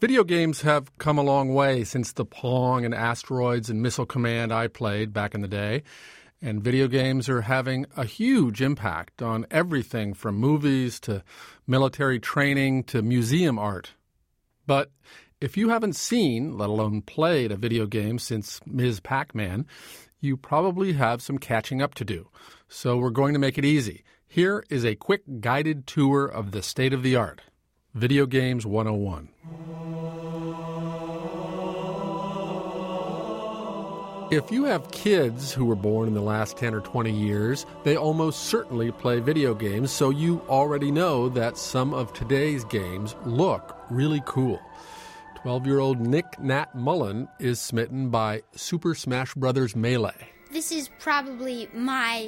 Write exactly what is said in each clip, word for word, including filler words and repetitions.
Video games have come a long way since the Pong and Asteroids and Missile Command I played back in the day. And video games are having a huge impact on everything from movies to military training to museum art. But if you haven't seen, let alone played, a video game since Miz Pac-Man, you probably have some catching up to do. So we're going to make it easy. Here is a quick guided tour of the state of the art. Video Games one oh one. If you have kids who were born in the last ten or twenty years, they almost certainly play video games, so you already know that some of today's games look really cool. twelve-year-old Nick Nat Mullen is smitten by Super Smash Bros. Melee. This is probably my,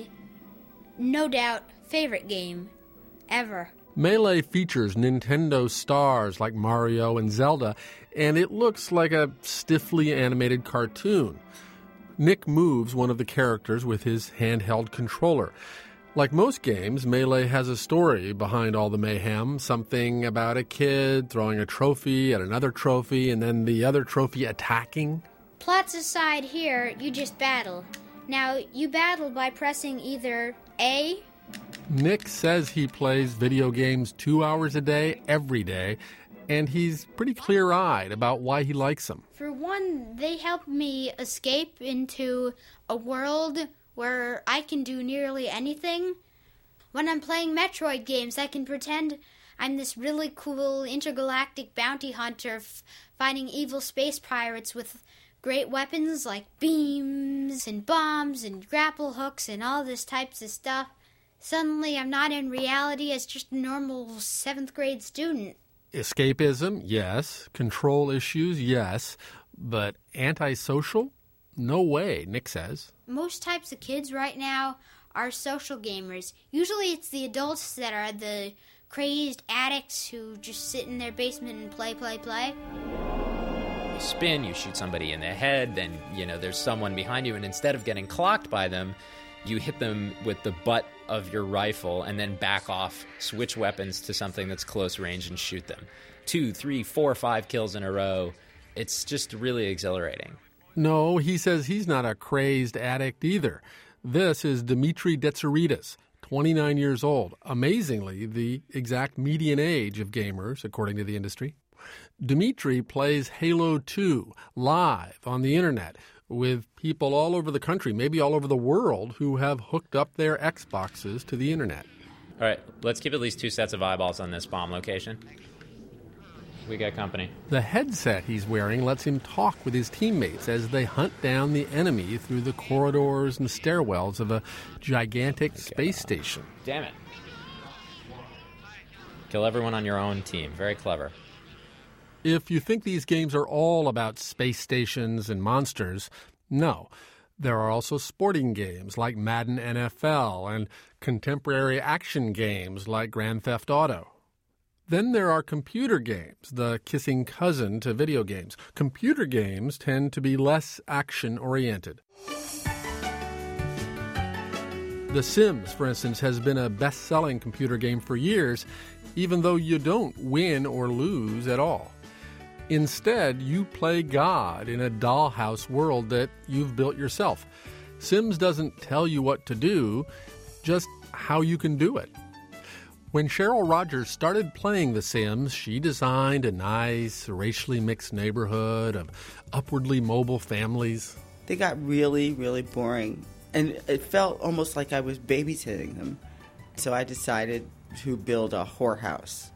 no doubt, favorite game ever. Melee features Nintendo stars like Mario and Zelda, and it looks like a stiffly animated cartoon. Nick moves one of the characters with his handheld controller. Like most games, Melee has a story behind all the mayhem, something about a kid throwing a trophy at another trophy and then the other trophy attacking. Plots aside here, you just battle. Now, you battle by pressing either A... Nick says he plays video games two hours a day, every day, and he's pretty clear-eyed about why he likes them. For one, they help me escape into a world where I can do nearly anything. When I'm playing Metroid games, I can pretend I'm this really cool intergalactic bounty hunter f- fighting evil space pirates with great weapons like beams and bombs and grapple hooks and all this types of stuff. Suddenly, I'm not in reality as just a normal seventh grade student. Escapism, yes. Control issues, yes. But antisocial? No way, Nick says. Most types of kids right now are social gamers. Usually it's the adults that are the crazed addicts who just sit in their basement and play, play, play. You spin, you shoot somebody in the head, then, you know, there's someone behind you, and instead of getting clocked by them, you hit them with the butt of your rifle and then back off, switch weapons to something that's close range and shoot them. Two, three, four, five kills in a row. It's just really exhilarating. No, he says he's not a crazed addict either. This is Dimitri Detseritis, twenty-nine years old. Amazingly, the exact median age of gamers, according to the industry. Dimitri plays Halo two live on the internet with people all over the country, maybe all over the world, who have hooked up their Xboxes to the internet. All right, let's keep at least two sets of eyeballs on this bomb location. We got company. The headset he's wearing lets him talk with his teammates as they hunt down the enemy through the corridors and stairwells of a gigantic okay. space station. Damn it. Kill everyone on your own team. Very clever. If you think these games are all about space stations and monsters, no. There are also sporting games like Madden N F L and contemporary action games like Grand Theft Auto. Then there are computer games, the kissing cousin to video games. Computer games tend to be less action-oriented. The Sims, for instance, has been a best-selling computer game for years, even though you don't win or lose at all. Instead, you play God in a dollhouse world that you've built yourself. Sims doesn't tell you what to do, just how you can do it. When Cheryl Rogers started playing The Sims, she designed a nice, racially mixed neighborhood of upwardly mobile families. They got really, really boring, and it felt almost like I was babysitting them. So I decided to build a whorehouse.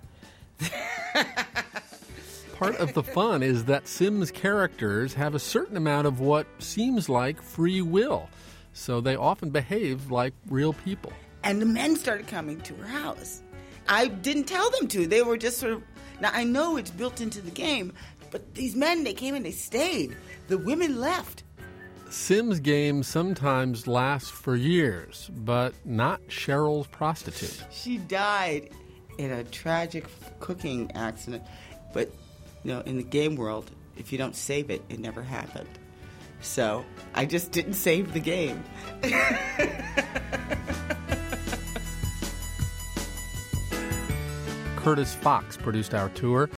Part of the fun is that Sims characters have a certain amount of what seems like free will, so they often behave like real people. And the men started coming to her house. I didn't tell them to. They were just sort of... Now, I know it's built into the game, but these men, they came and they stayed. The women left. Sims games sometimes last for years, but not Cheryl's prostitute. She died in a tragic cooking accident, but... You know, in the game world, if you don't save it, it never happened. So I just didn't save the game. Curtis Fox produced our tour.